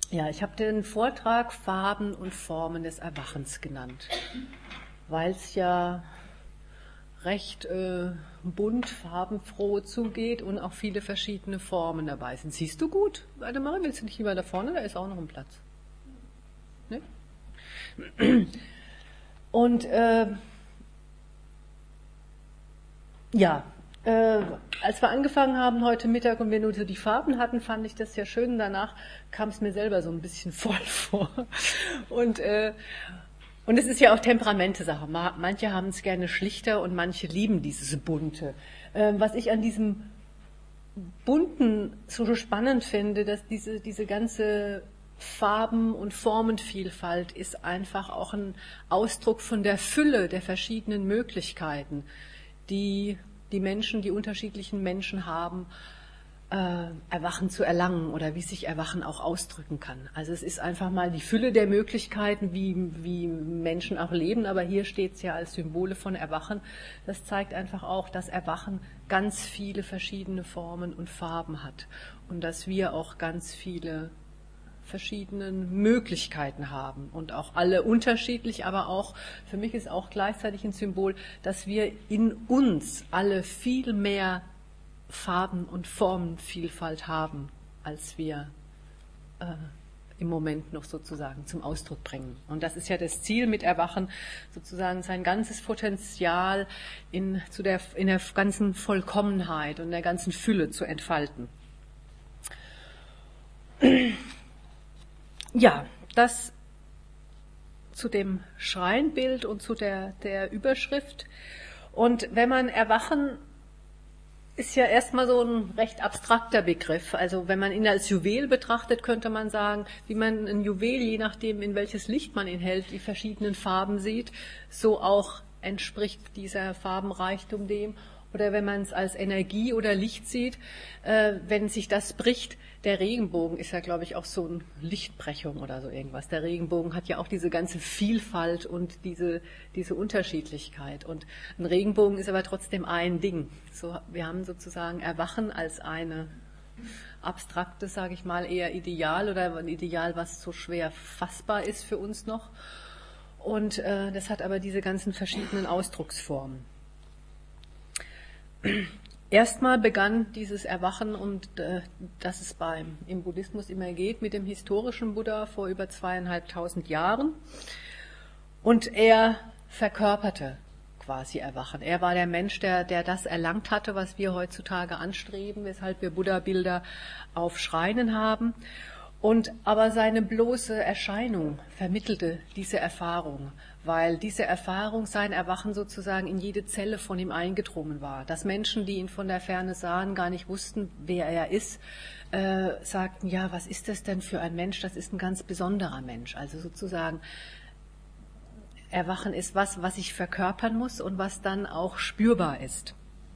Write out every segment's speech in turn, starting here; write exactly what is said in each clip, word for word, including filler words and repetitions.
Ja, ich habe den Vortrag Farben und Formen des Erwachens genannt, weil es ja recht äh, bunt, farbenfroh zugeht und auch viele verschiedene Formen dabei sind. Siehst du gut? Annemarie, willst du nicht lieber da vorne? Da ist auch noch ein Platz. Ne? Und äh, ja, äh, als wir angefangen haben heute Mittag und wir nur so die Farben hatten, fand ich das ja schön. Danach kam es mir selber so ein bisschen voll vor. Und äh, Und es ist ja auch Temperamentesache. Manche haben es gerne schlichter und manche lieben dieses Bunte. Was ich an diesem Bunten so spannend finde, dass diese, diese ganze Farben- und Formenvielfalt ist einfach auch ein Ausdruck von der Fülle der verschiedenen Möglichkeiten, die die Menschen, die unterschiedlichen Menschen haben, Äh, Erwachen zu erlangen oder wie sich Erwachen auch ausdrücken kann. Also es ist einfach mal die Fülle der Möglichkeiten, wie, wie Menschen auch leben, aber hier steht es ja als Symbole von Erwachen. Das zeigt einfach auch, dass Erwachen ganz viele verschiedene Formen und Farben hat und dass wir auch ganz viele verschiedene Möglichkeiten haben und auch alle unterschiedlich, aber auch, für mich ist auch gleichzeitig ein Symbol, dass wir in uns alle viel mehr Farben- und Formenvielfalt haben, als wir äh, im Moment noch sozusagen zum Ausdruck bringen. Und das ist ja das Ziel mit Erwachen, sozusagen sein ganzes Potenzial in, zu der, in der ganzen Vollkommenheit und der ganzen Fülle zu entfalten. Ja, das zu dem Schreinbild und zu der, der Überschrift. Und wenn man Erwachen ist ja erstmal so ein recht abstrakter Begriff. Also wenn man ihn als Juwel betrachtet, könnte man sagen, wie man ein Juwel, je nachdem in welches Licht man ihn hält, die verschiedenen Farben sieht, so auch entspricht dieser Farbenreichtum dem. Oder wenn man es als Energie oder Licht sieht, äh, wenn sich das bricht, der Regenbogen ist ja, glaube ich, auch so eine Lichtbrechung oder so irgendwas. Der Regenbogen hat ja auch diese ganze Vielfalt und diese, diese Unterschiedlichkeit. Und ein Regenbogen ist aber trotzdem ein Ding. So, wir haben sozusagen Erwachen als eine abstrakte, sage ich mal, eher Ideal oder ein Ideal, was so schwer fassbar ist für uns noch. Und äh, das hat aber diese ganzen verschiedenen Ausdrucksformen. Erstmal begann dieses Erwachen, und äh, dass es beim, im Buddhismus immer geht, mit dem historischen Buddha vor über zweieinhalbtausend Jahren. Und er verkörperte quasi Erwachen. Er war der Mensch, der, der das erlangt hatte, was wir heutzutage anstreben, weshalb wir Buddha-Bilder auf Schreinen haben. Und aber seine bloße Erscheinung vermittelte diese Erfahrung, weil diese Erfahrung, sein Erwachen sozusagen in jede Zelle von ihm eingedrungen war. Dass Menschen, die ihn von der Ferne sahen, gar nicht wussten, wer er ist, äh, sagten, ja, was ist das denn für ein Mensch? Das ist ein ganz besonderer Mensch. Also sozusagen Erwachen ist was, was ich verkörpern muss und was dann auch spürbar ist.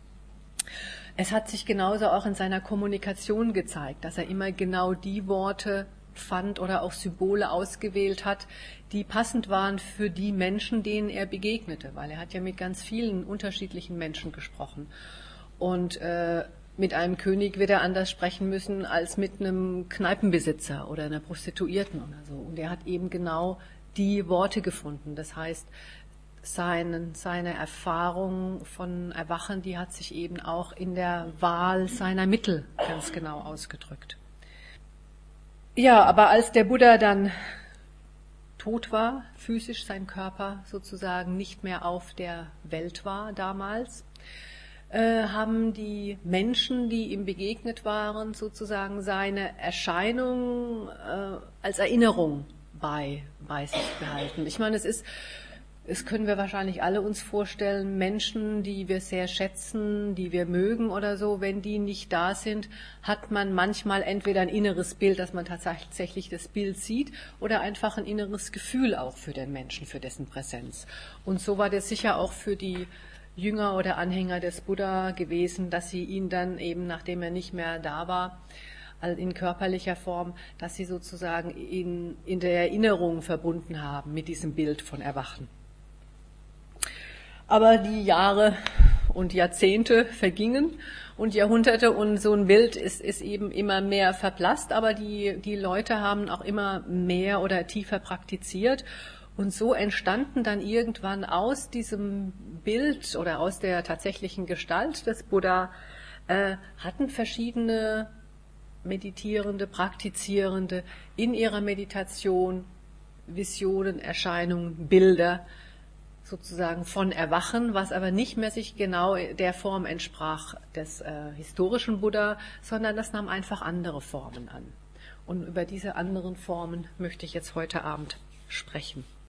Es hat sich genauso auch in seiner Kommunikation gezeigt, dass er immer genau die Worte fand oder auch Symbole ausgewählt hat, die passend waren für die Menschen, denen er begegnete, weil er hat ja mit ganz vielen unterschiedlichen Menschen gesprochen. Und äh, mit einem König wird er anders sprechen müssen als mit einem Kneipenbesitzer oder einer Prostituierten oder so. Und er hat eben genau die Worte gefunden. Das heißt, Seine, seine Erfahrung von Erwachen, die hat sich eben auch in der Wahl seiner Mittel ganz genau ausgedrückt. Ja, aber als der Buddha dann tot war, physisch sein Körper sozusagen nicht mehr auf der Welt war damals, äh, haben die Menschen, die ihm begegnet waren, sozusagen seine Erscheinung äh, als Erinnerung bei, bei sich behalten. Ich meine, es ist Das können wir wahrscheinlich alle uns vorstellen, Menschen, die wir sehr schätzen, die wir mögen oder so, wenn die nicht da sind, hat man manchmal entweder ein inneres Bild, dass man tatsächlich das Bild sieht, oder einfach ein inneres Gefühl auch für den Menschen, für dessen Präsenz. Und so war das sicher auch für die Jünger oder Anhänger des Buddha gewesen, dass sie ihn dann eben, nachdem er nicht mehr da war, in körperlicher Form, dass sie sozusagen ihn in der Erinnerung verbunden haben mit diesem Bild von Erwachen. Aber die Jahre und Jahrzehnte vergingen und Jahrhunderte und so ein Bild ist, ist eben immer mehr verblasst, aber die, die Leute haben auch immer mehr oder tiefer praktiziert. Und so entstanden dann irgendwann aus diesem Bild oder aus der tatsächlichen Gestalt des Buddha, äh, hatten verschiedene Meditierende, Praktizierende in ihrer Meditation Visionen, Erscheinungen, Bilder sozusagen von Erwachen, was aber nicht mehr sich genau der Form entsprach des äh, historischen Buddha, sondern das nahm einfach andere Formen an. Und über diese anderen Formen möchte ich jetzt heute Abend sprechen.